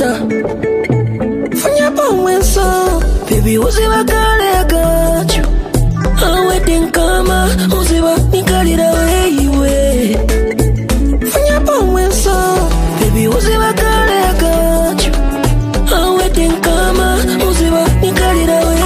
Fanya pa mwenso, baby uziwa kale I got you. I'm waiting kama, uziwa nikalira weiwe. Fanya pa mwenso, baby uziwa kale I got you. I'm waiting kama, uziwa nikalira weiwe.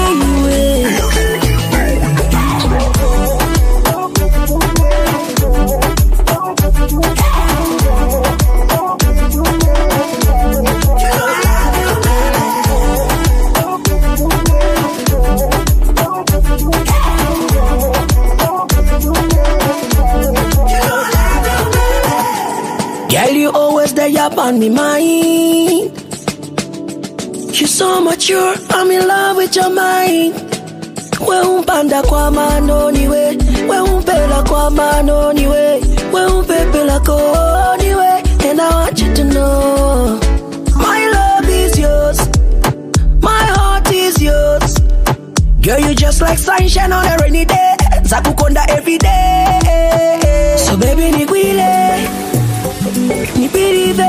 Girl, you always there up on me mind. You so mature, I'm in love with your mind. We umpanda kwa mano niwe, we umpela kwa mano niwe, we umpepela kwa niwe. And I want you to know, my love is yours, my heart is yours. Girl, you just like sunshine on a rainy day, zakukonda every day. So baby nigwile, nipirive.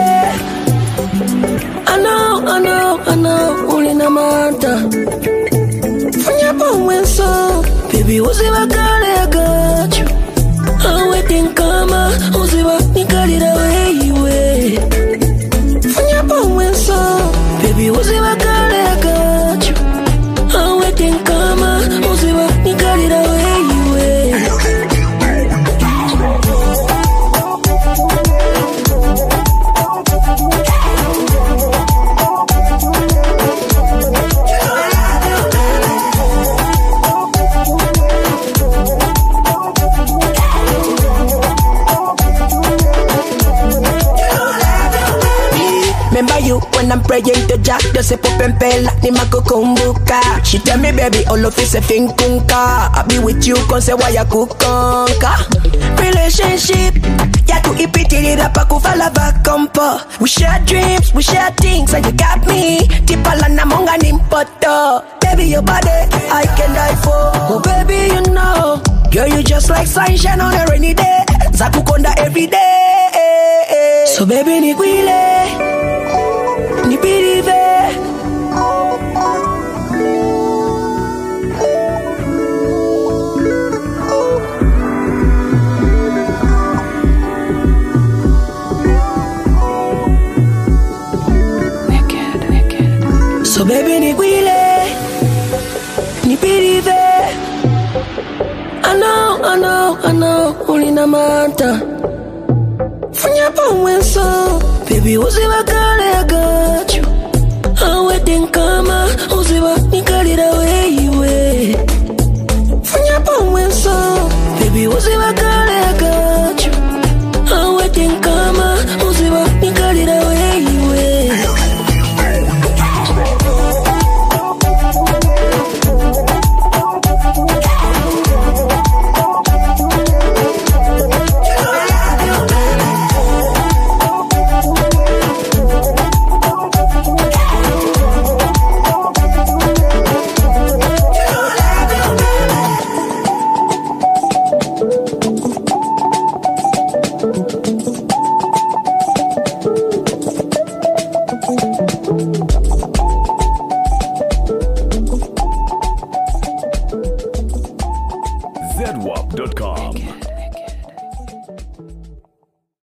I know, ulina mata. Fanya pa mwenso, baby uziwa kale I got you. I'm waiting kama, uziwa nikalira weiwe. Fanya pa mwenso, baby uziwa kale I got you. I'm waiting kama, uziwa nikalira weiwe. Remember you when I'm praying to Jack, just a pop and pella, ni makukumbuka. She tell me baby, all of this a thing kunka. I be with you, cause why ya kukonka. Relationship, ya tu ipitili rapa kufala vakompo. We share dreams, we share things, and you got me. Tipala na monga nimpoto. Baby, your body, I can die for. Oh baby, you know, girl, you just like sunshine on a rainy day. Zakukonda every day. So baby, nigwile, nipirive. So baby nigwile, nipirive. I know, ulina mata. Fanya pa mwenso, baby uziwa kale I got you. I'm waiting kama.